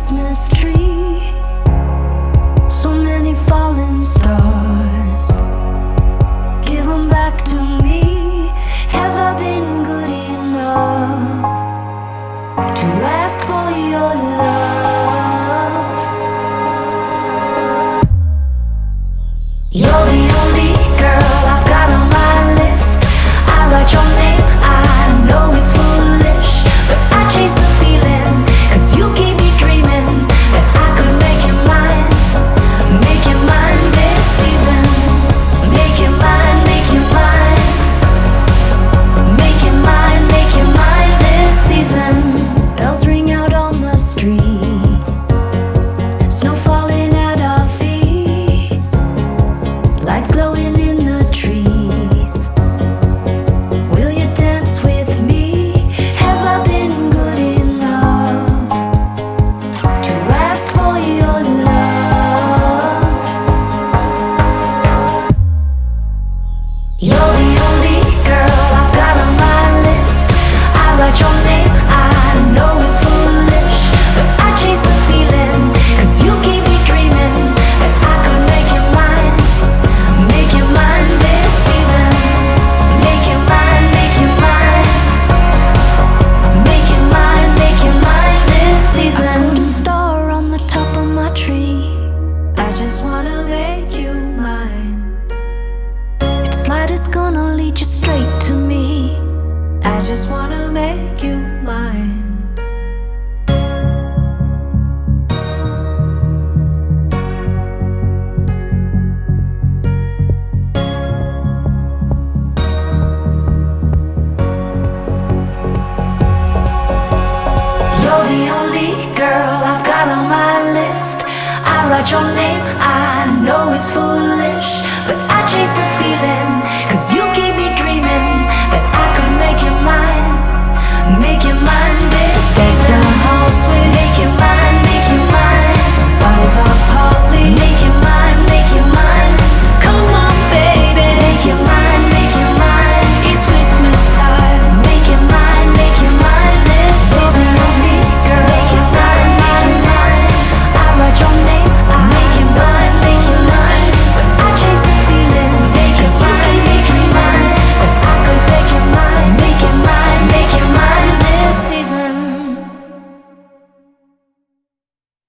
Christmas tree. So many falling stars, give them back to me. Have I been good enough to ask for your love? You're the only girl I've got on my list. I write your name, I know it's foolish, but I chase the feeling, 'cause you keep me dreaming that I could make you mine. Make you mine this season. Make you mine, make you mine. Make you mine, make you mine this season. Bells ring out on the street, snow falling at our feet, lights glowing in the trees. Will you dance with me? Have I been good enough to ask for your love? You're the only girl I've got on my list. I write your name, I know it's foolish, but I chase the feeling, 'cause you keep me dreaming that I could make you mine. Make you mine this season. Make you mine, make you mine. Make you mine, make you mine this season. I put a star on the top of my tree. I just wanna make you mine. Its light is gonna lead you straight to me. I just wanna make you mine. You're the only girl I've got on my list. I write your name, I know it's foolish, but I chase the feeling, 'cause you keep me dreaming that I could make you mine. Make you mine.